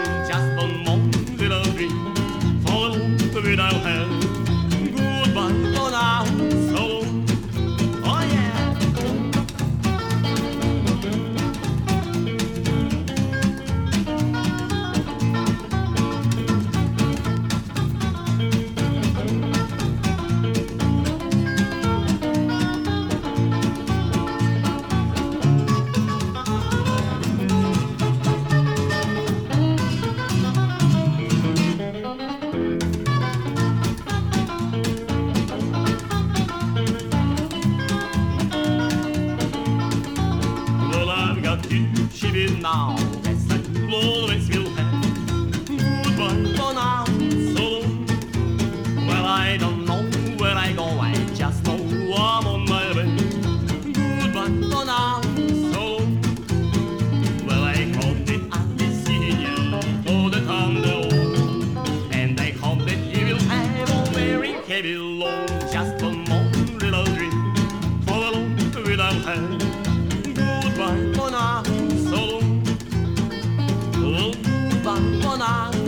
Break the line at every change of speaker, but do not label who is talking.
just one more little dream. For the love I'll have. Goodbye for now, so long. Oh yeah. Well, I've got you, she will now. Yes, I always will have. Goodbye for now, so long. Well, I don't know where I go, I just know I'm on my way. Goodbye for now, so long. Well, I hope that I'll be seeing you for the time though. And I hope that you will have a very heavy load. Just one more little dream for the love without have. Goodbye for now, so long. Goodbye for now.